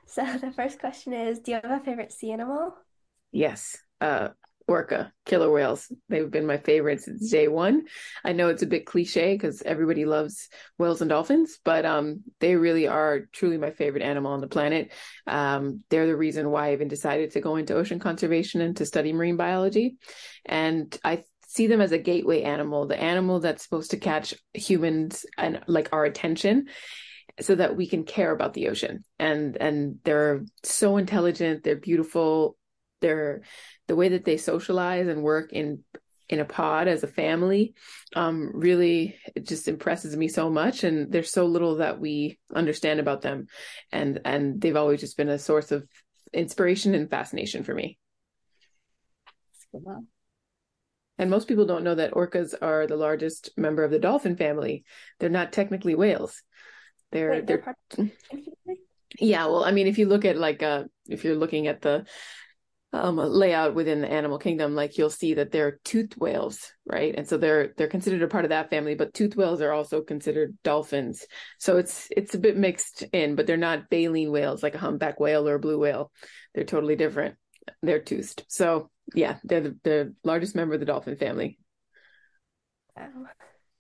So the first question is, do you have a favorite sea animal? Yes. Orca, killer whales. They've been my favorite since day one. I know it's a bit cliche because everybody loves whales and dolphins, but they really are truly my favorite animal on the planet. They're the reason why I even decided to go into ocean conservation and to study marine biology. And I see them as a gateway animal, the animal that's supposed to catch humans and like our attention so that we can care about the ocean. And they're so intelligent, they're beautiful, they're the way that they socialize and work in a pod as a family, really it just impresses me so much. And there's so little that we understand about them, and they've always just been a source of inspiration and fascination for me. Scuba. And most people don't know that orcas are the largest member of the dolphin family. They're not technically whales. They're Wait, they're they're part of the family? Yeah, well, I mean, if you look at if you're looking at the layout within the animal kingdom, like you'll see that they're toothed whales, right? And so they're considered a part of that family, but toothed whales are also considered dolphins. So it's a bit mixed in, but they're not baleen whales like a humpback whale or a blue whale. They're totally different. They're toothed. So yeah, they're the largest member of the dolphin family. Oh,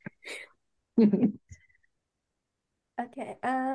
okay.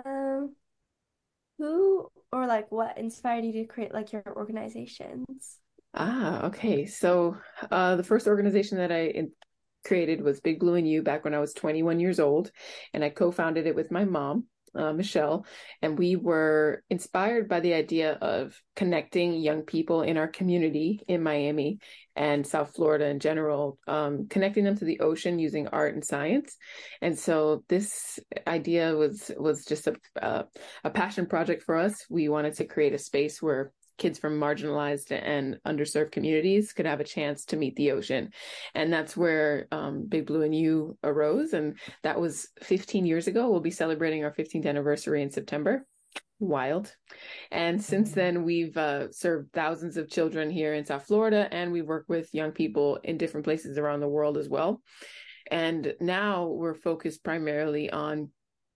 Who or like what inspired you to create like your organizations? Okay. So the first organization that created was Big Blue and You back when I was 21 years old, and I co-founded it with my mom, Michelle, and we were inspired by the idea of connecting young people in our community in Miami and South Florida in general, connecting them to the ocean using art and science. And so this idea was just a passion project for us. We wanted to create a space where kids from marginalized and underserved communities could have a chance to meet the ocean. And that's where Big Blue and You arose. And that was 15 years ago. We'll be celebrating our 15th anniversary in September. Wild. And since then, we've served thousands of children here in South Florida, and we work with young people in different places around the world as well. And now we're focused primarily on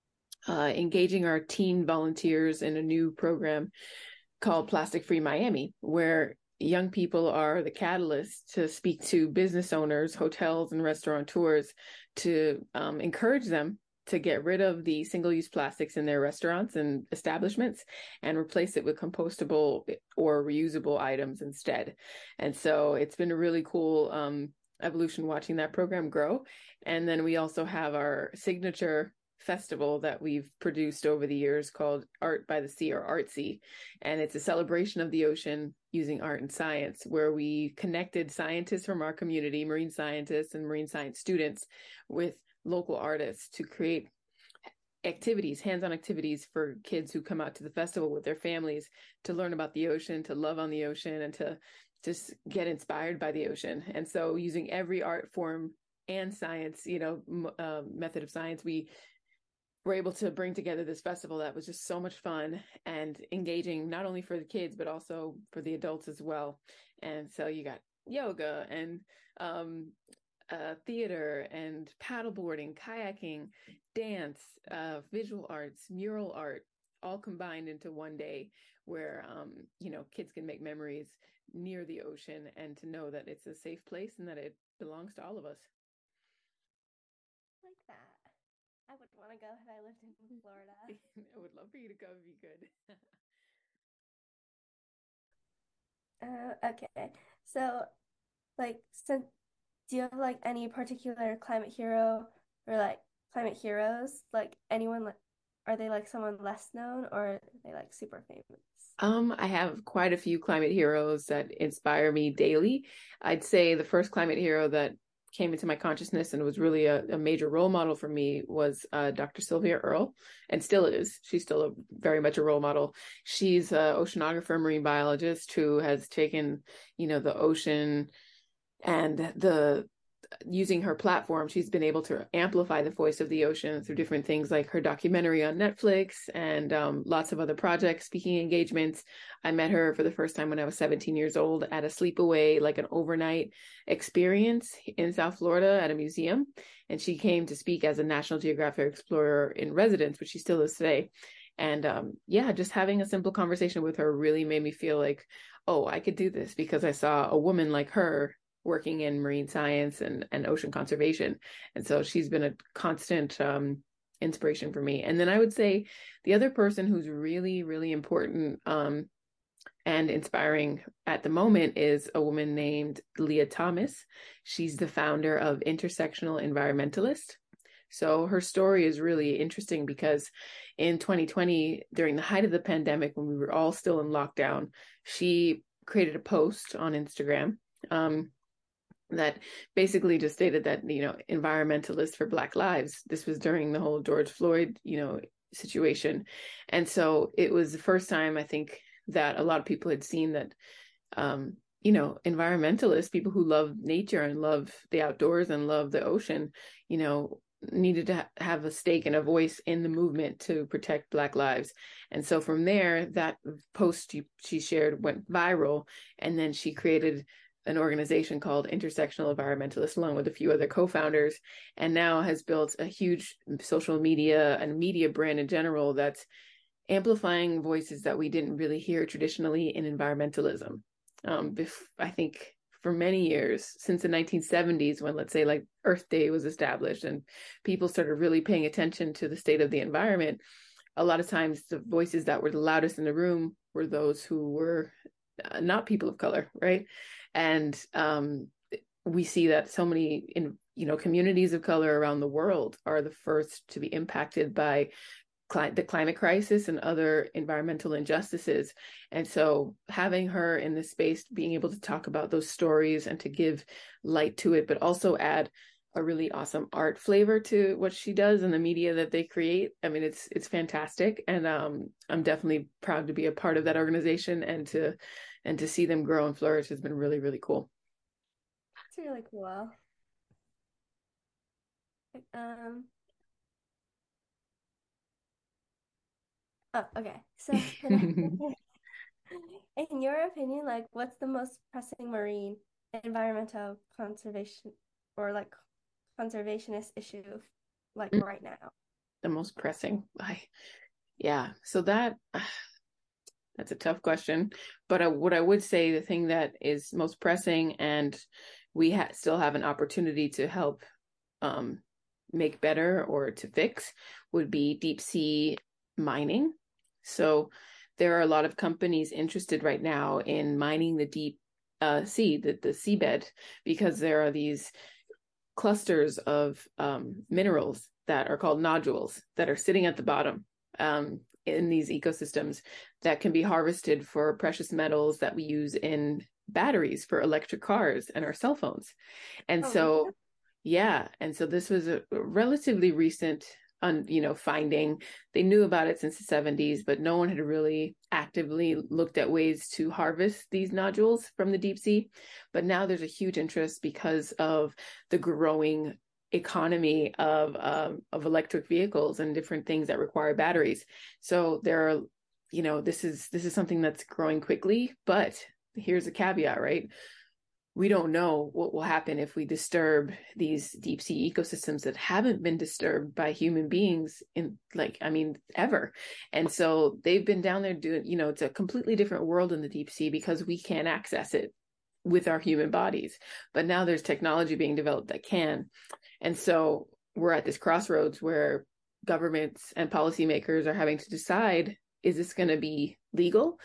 engaging our teen volunteers in a new program called Plastic Free Miami, where young people are the catalyst to speak to business owners, hotels, and restaurateurs to encourage them to get rid of the single-use plastics in their restaurants and establishments and replace it with compostable or reusable items instead. And so it's been a really cool evolution watching that program grow. And then we also have our signature festival that we've produced over the years called Art by the Sea, or Artsy. And it's a celebration of the ocean using art and science, where we connected scientists from our community, marine scientists and marine science students, with local artists to create activities, hands-on activities for kids who come out to the festival with their families to learn about the ocean, to love on the ocean, and to just get inspired by the ocean. And so using every art form and science, method of science, we were able to bring together this festival that was just so much fun and engaging, not only for the kids but also for the adults as well. And so you got yoga and theater and paddleboarding, kayaking, dance, visual arts, mural art, all combined into one day, where kids can make memories near the ocean and to know that it's a safe place and that it belongs to all of us. Like that. I would want to go if I lived in Florida. I would love for you to go if you could. Okay. So, like, since do you have like any particular climate hero or like climate heroes? Like anyone like are they like someone less known or are they like super famous? I have quite a few climate heroes that inspire me daily. I'd say the first climate hero that came into my consciousness and was really a major role model for me was Dr. Sylvia Earle, and still is. She's still very much a role model. She's an oceanographer, marine biologist who has taken, the ocean and the using her platform, she's been able to amplify the voice of the ocean through different things like her documentary on Netflix and lots of other projects, speaking engagements. I met her for the first time when I was 17 years old at a sleepaway, like an overnight experience in South Florida at a museum. And she came to speak as a National Geographic Explorer in residence, which she still is today. And yeah, just having a simple conversation with her really made me feel like, oh, I could do this because I saw a woman like her working in marine science and ocean conservation. And so she's been a constant inspiration for me. And then I would say the other person who's really, really important and inspiring at the moment is a woman named Leah Thomas. She's the founder of Intersectional Environmentalist. So her story is really interesting because in 2020, during the height of the pandemic, when we were all still in lockdown, she created a post on Instagram that basically just stated that, environmentalists for Black lives. This was during the whole George Floyd, situation. And so it was the first time I think that a lot of people had seen that, environmentalists, people who love nature and love the outdoors and love the ocean, needed to have a stake and a voice in the movement to protect Black lives. And so from there, that post she shared went viral. And then she created an organization called Intersectional Environmentalists, along with a few other co-founders, and now has built a huge social media and media brand in general that's amplifying voices that we didn't really hear traditionally in environmentalism. I think for many years, since the 1970s, when, let's say, like Earth Day was established and people started really paying attention to the state of the environment, a lot of times the voices that were the loudest in the room were those who were not people of color, right? And we see that so many communities of color around the world are the first to be impacted by the climate crisis and other environmental injustices. And so having her in this space, being able to talk about those stories and to give light to it, but also add a really awesome art flavor to what she does and the media that they create. I mean, it's fantastic. And I'm definitely proud to be a part of that organization, and to see them grow and flourish has been really, really cool. It's really cool. Like, oh, okay. So, in your opinion, like, what's the most pressing marine environmental conservation or like conservationist issue like right now? The most pressing. Yeah. So that's a tough question. But what I would say, the thing that is most pressing, and we still have an opportunity to help um, make better or to fix, would be deep sea mining. So there are a lot of companies interested right now in mining the deep sea, the seabed, because there are these clusters of minerals that are called nodules that are sitting at the bottom in these ecosystems that can be harvested for precious metals that we use in batteries for electric cars and our cell phones. And Oh, really? so, yeah. And so this was a relatively recent finding. They knew about it since the 70s, but no one had really actively looked at ways to harvest these nodules from the deep sea. But now there's a huge interest because of the growing economy of electric vehicles and different things that require batteries. So there are, this is something that's growing quickly, but here's a caveat, right? We don't know what will happen if we disturb these deep sea ecosystems that haven't been disturbed by human beings ever. And so they've been down there doing, it's a completely different world in the deep sea because we can't access it with our human bodies. But now there's technology being developed that can. And so we're at this crossroads where governments and policymakers are having to decide, is this going to be legal?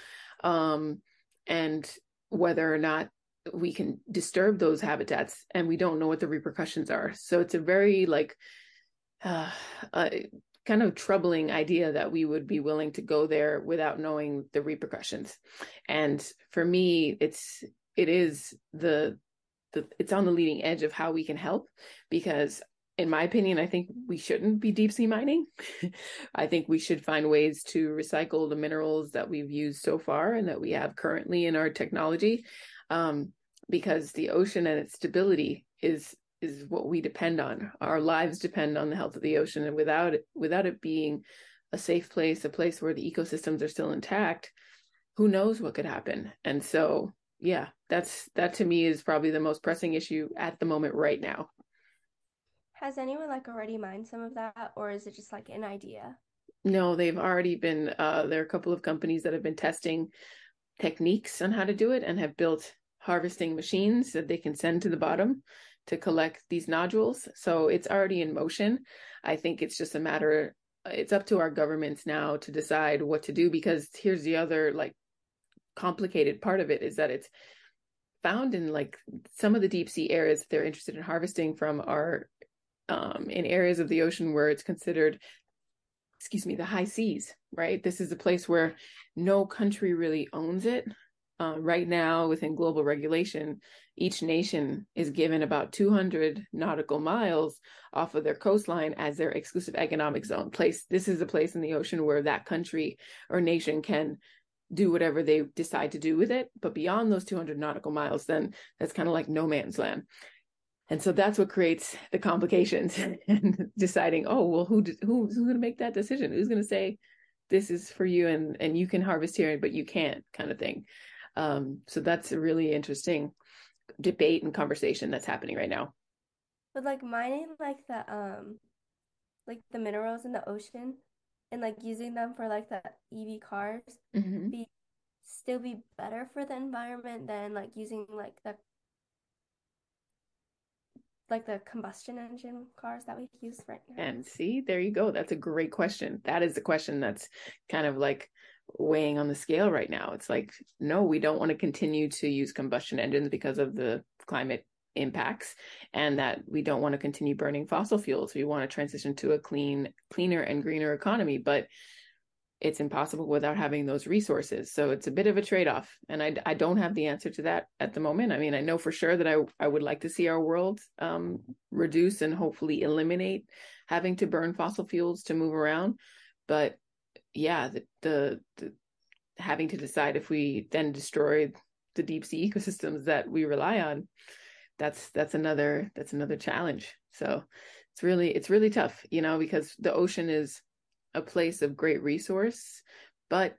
And whether or not we can disturb those habitats, and we don't know what the repercussions are. So it's a very uh, kind of troubling idea that we would be willing to go there without knowing the repercussions. And for me, it is it's on the leading edge of how we can help, because in my opinion, I think we shouldn't be deep sea mining. I think we should find ways to recycle the minerals that we've used so far and that we have currently in our technology, because the ocean and its stability is what we depend on. Our lives depend on the health of the ocean, and without it being a safe place, a place where the ecosystems are still intact, who knows what could happen. And so, yeah, that to me is probably the most pressing issue at the moment right now. Has anyone like already mined some of that, or is it just like an idea? No, they've already been, there are a couple of companies that have been testing techniques on how to do it and have built harvesting machines that they can send to the bottom to collect these nodules. So it's already in motion. I think it's just a matter, it's up to our governments now to decide what to do, because here's the other like complicated part of it is that it's found in like some of the deep sea areas that they're interested in harvesting from are in areas of the ocean where it's considered, excuse me, the high seas, right? This is a place where no country really owns it. Right now, within global regulation, each nation is given about 200 nautical miles off of their coastline as their exclusive economic zone place. This is a place in the ocean where that country or nation can do whatever they decide to do with it. But beyond those 200 nautical miles, then that's kind of like no man's land. And so that's what creates the complications and deciding, oh, well, who's going to make that decision? Who's going to say this is for you and you can harvest here, but you can't, kind of thing. So that's a really interesting debate and conversation that's happening right now. But like mining like the minerals in the ocean and like using them for like the EV cars Mm-hmm. be still be better for the environment than like using like the combustion engine cars that we use right now. And see, there you go. That's a great question. That is the question that's kind of like weighing on the scale right now. It's like, no, we don't want to continue to use combustion engines because of the climate impacts, and that we don't want to continue burning fossil fuels. We want to transition to a cleaner and greener economy, but it's impossible without having those resources. So it's a bit of a trade-off. And I don't have the answer to that at the moment. I mean, I know for sure that I would like to see our world reduce and hopefully eliminate having to burn fossil fuels to move around. But yeah, the having to decide if we then destroy the deep sea ecosystems that we rely on, that's another challenge. So it's really tough, because the ocean is a place of great resource, but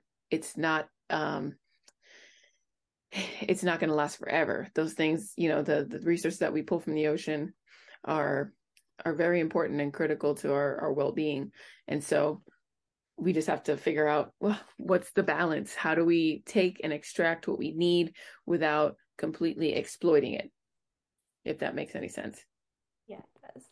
it's not going to last forever. Those things, the resources that we pull from the ocean are very important and critical to our well-being. And so we just have to figure out, well, what's the balance? How do we take and extract what we need without completely exploiting it, if that makes any sense? Yeah, it does.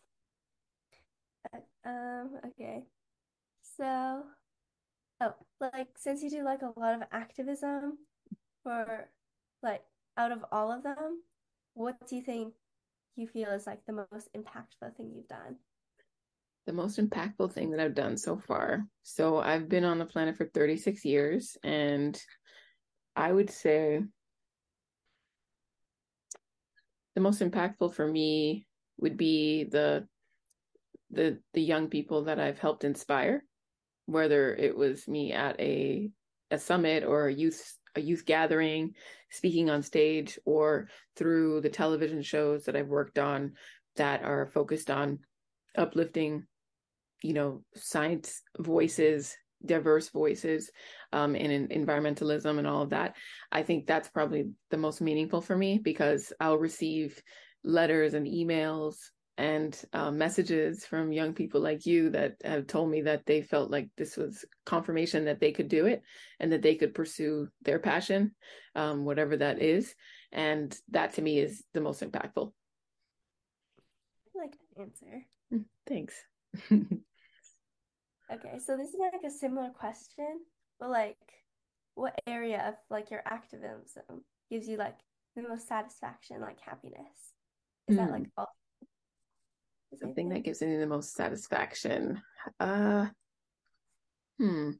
Okay. So, oh, like since you do like a lot of activism for like out of all of them, what do you think you feel is like the most impactful thing you've done? The most impactful thing that I've done so far. So I've been on the planet for 36 years, and I would say the most impactful for me would be the young people that I've helped inspire, whether it was me at a summit or a youth gathering, speaking on stage, or through the television shows that I've worked on that are focused on uplifting, science voices, diverse voices, in environmentalism and all of that. I think that's probably the most meaningful for me, because I'll receive letters and emails and messages from young people like you that have told me that they felt like this was confirmation that they could do it and that they could pursue their passion, whatever that is. And that to me is the most impactful. I like that answer. Thanks. Okay, so this is like a similar question, but like what area of like your activism gives you like the most satisfaction, like happiness? Is that Hmm. like all the same Something that thing? gives me the most satisfaction. Uh, hmm.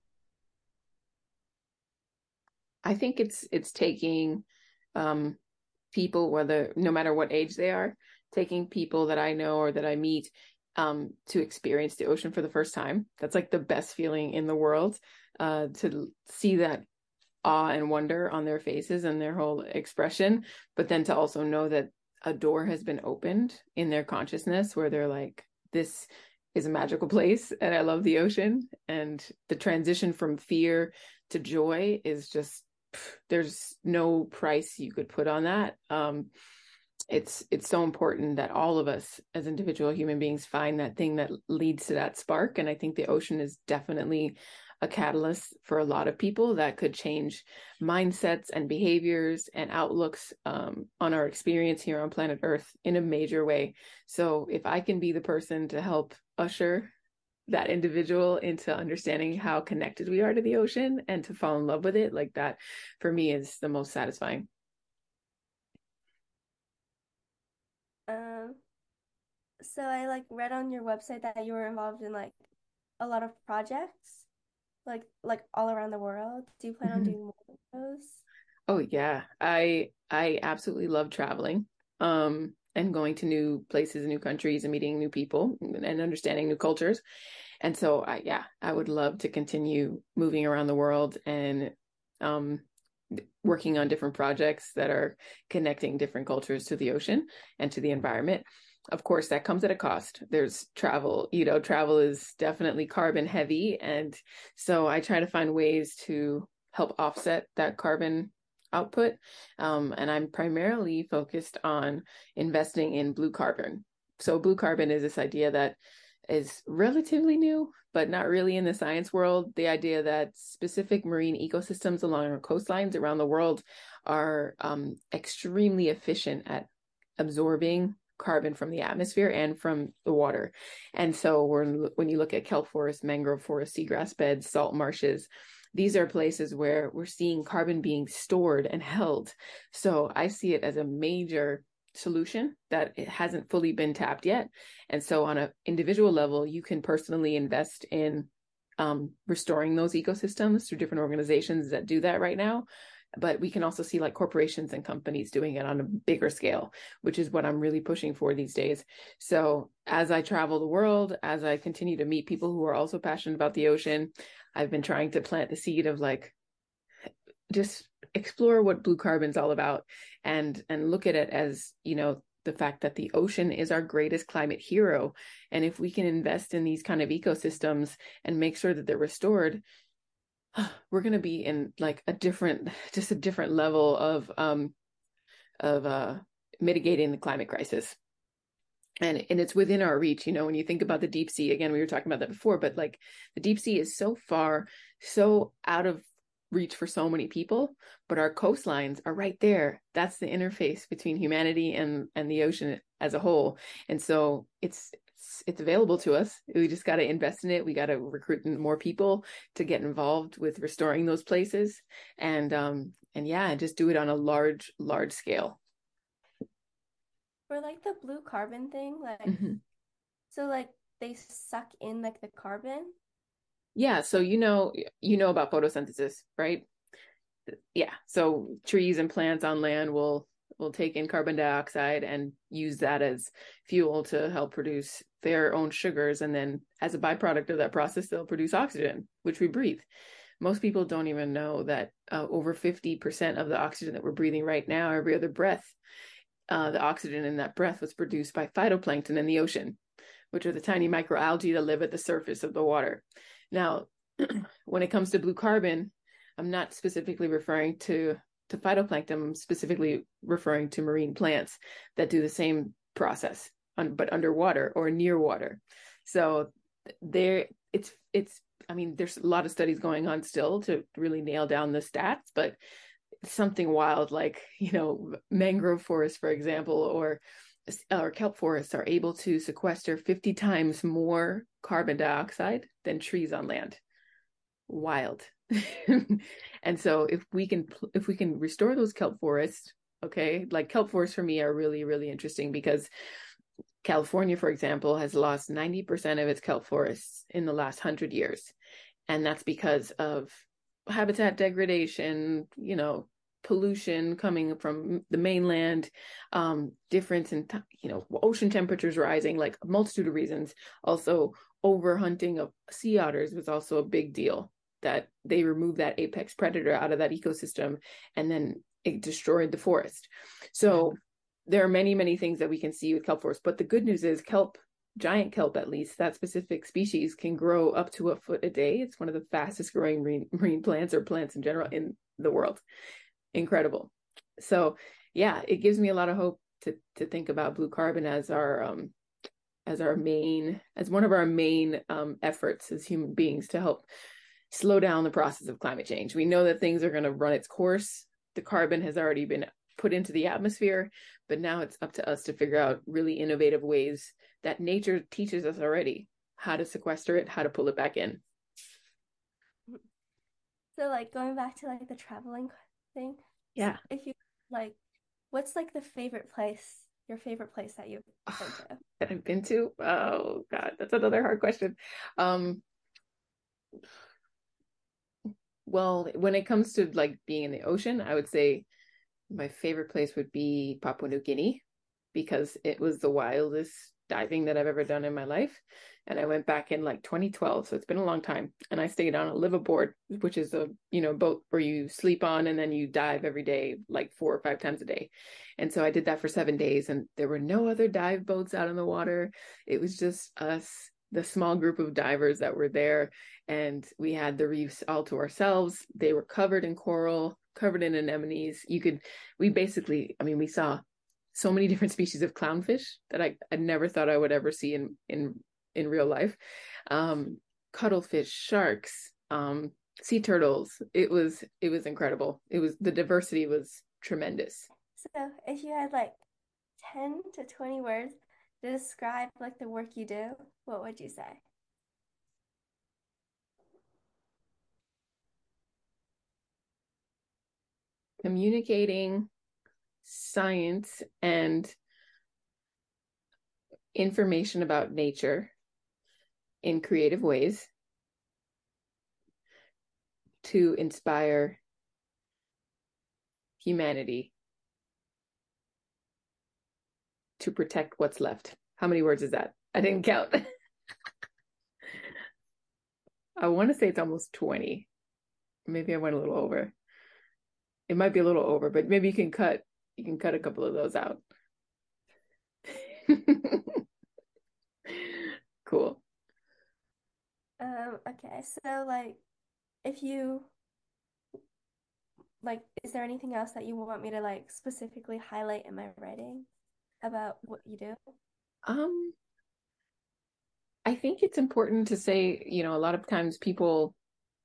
I think it's taking um, people, whether no matter what age they are, taking people that I know or that I meet to experience the ocean for the first time. That's like the best feeling in the world. To see that awe and wonder on their faces and their whole expression, but then to also know that a door has been opened in their consciousness where they're like, this is a magical place and I love the ocean. And the transition from fear to joy is just, there's no price you could put on that. it's so important that all of us as individual human beings find that thing that leads to that spark. And I think the ocean is definitely a catalyst for a lot of people that could change mindsets and behaviors and outlooks on our experience here on planet Earth in a major way. So if I can be the person to help usher that individual into understanding how connected we are to the ocean and to fall in love with it, like that for me is the most satisfying. Um, so I like read on your website that you were involved in like a lot of projects, like all around the world. Do you plan on Mhm. doing more of those? Oh yeah, I absolutely love traveling, and going to new places, new countries, and meeting new people and understanding new cultures. And so, yeah, I would love to continue moving around the world and um, working on different projects that are connecting different cultures to the ocean and to the environment. Of course, that comes at a cost. There's travel, travel is definitely carbon heavy. And so I try to find ways to help offset that carbon output. And I'm primarily focused on investing in blue carbon. So blue carbon is this idea that is relatively new, but not really in the science world. The idea that specific marine ecosystems along our coastlines around the world are extremely efficient at absorbing carbon from the atmosphere and from the water. And so when you look at kelp forest, mangrove forest, seagrass beds, salt marshes, these are places where we're seeing carbon being stored and held. So I see it as a major solution that it hasn't fully been tapped yet. And so on an individual level, you can personally invest in restoring those ecosystems through different organizations that do that right now. But we can also see like corporations and companies doing it on a bigger scale, which is what I'm really pushing for these days. So as I travel the world, as I continue to meet people who are also passionate about the ocean, I've been trying to plant the seed of like just explore what blue carbon's all about and look at it as, the fact that the ocean is our greatest climate hero. And if we can invest in these kind of ecosystems and make sure that they're restored, we're going to be in like just a different level of mitigating the climate crisis. And it's within our reach, when you think about the deep sea, again, we were talking about that before, but like the deep sea is so far, so out of reach for so many people, but our coastlines are right there. That's the interface between humanity and the ocean as a whole. And so it's available to us. We just got to invest in it. We got to recruit more people to get involved with restoring those places, and yeah, just do it on a large scale. For like the blue carbon thing, like Mhm. so like they suck in like the carbon. Yeah, so you know about photosynthesis, right? Yeah. So trees and plants on land will take in carbon dioxide and use that as fuel to help produce their own sugars, and then as a byproduct of that process they'll produce oxygen, which we breathe. Most people don't even know that over 50% of the oxygen that we're breathing right now, every other breath, the oxygen in that breath was produced by phytoplankton in the ocean, which are the tiny microalgae that live at the surface of the water. Now, when it comes to blue carbon, I'm not specifically referring to phytoplankton. I'm specifically referring to marine plants that do the same process, but underwater or near water. So there, it's. I mean, there's a lot of studies going on still to really nail down the stats, but something wild like mangrove forests, for example, or kelp forests are able to sequester 50 times more carbon dioxide than trees on land. Wild. And so if we can restore those kelp forests, okay, like kelp forests for me are really really interesting because California, for example, has lost 90% of its kelp forests in the last 100 years, and that's because of habitat degradation, pollution coming from the mainland, difference in ocean temperatures rising, like a multitude of reasons. Also, overhunting of sea otters was also a big deal. That they removed that apex predator out of that ecosystem, and then it destroyed the forest. So there are many many things that we can see with kelp forests. But the good news is kelp, giant kelp, at least that specific species, can grow up to a foot a day. It's one of the fastest growing marine plants, or plants in general, in the world. Incredible. So yeah, it gives me a lot of hope to think about blue carbon as one of our main efforts as human beings to help slow down the process of climate change. We know that things are going to run its course. The carbon has already been put into the atmosphere, but now it's up to us to figure out really innovative ways that nature teaches us already how to sequester it, how to pull it back in. So like going back to like the traveling thing, Yeah. if you like, what's like the favorite place, your favorite place that you've been to? That I've been to. Oh God, that's another hard question. Um, well, when it comes to like being in the ocean, I would say my favorite place would be Papua New Guinea because it was the wildest diving that I've ever done in my life. And I went back in like 2012, so it's been a long time. And I stayed on a liveaboard, which is a, boat where you sleep on and then you dive every day, like 4 or 5 times a day. And so I did that for 7 days and there were no other dive boats out in the water. It was just us, the small group of divers that were there. And we had the reefs all to ourselves. They were covered in coral, covered in anemones. We saw so many different species of clownfish that I never thought I would ever see in real life. Cuttlefish, sharks, sea turtles. It was incredible. The diversity was tremendous. So if you had like 10 to 20 words to describe like the work you do, what would you say? Communicating science and information about nature in creative ways to inspire humanity to protect what's left. How many words is that? I didn't count. I want to say it's almost 20. Maybe I went a little over. It might be a little over, but maybe you can cut a couple of those out. Cool. Okay, so like if you like, is there anything else that you want me to like specifically highlight in my writing about what you do? Um, I think it's important to say, a lot of times people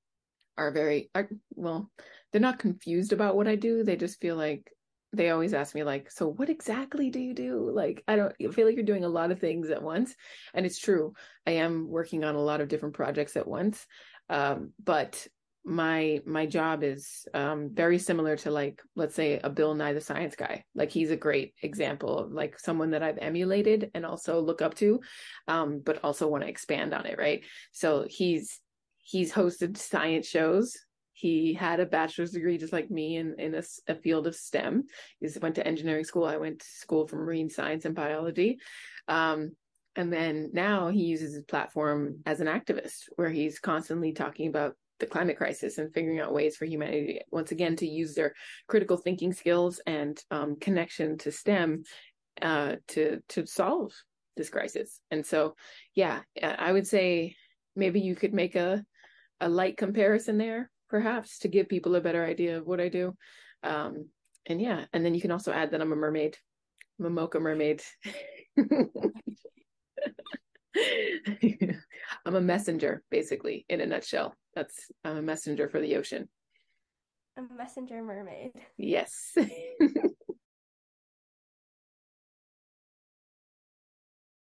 well, they're not confused about what I do. They just feel like they always ask me like, so what exactly do you do? Like, I feel like you're doing a lot of things at once. And it's true. I am working on a lot of different projects at once. But my job is very similar to like, let's say a Bill Nye the Science Guy. Like he's a great example of like someone that I've emulated and also look up to, but also want to expand on it, right? So he's hosted science shows. He had a bachelor's degree just like me in a field of STEM. He went to engineering school. I went to school for marine science and biology. And then now he uses his platform as an activist where he's constantly talking about the climate crisis and figuring out ways for humanity, once again, to use their critical thinking skills and connection to STEM to solve this crisis. And so, yeah, I would say maybe you could make a light comparison there, perhaps, to give people a better idea of what I do. And yeah, and then you can also add that I'm a mermaid. I'm a mocha mermaid. I'm a messenger, basically, in a nutshell. I'm a messenger for the ocean. A messenger mermaid. Yes.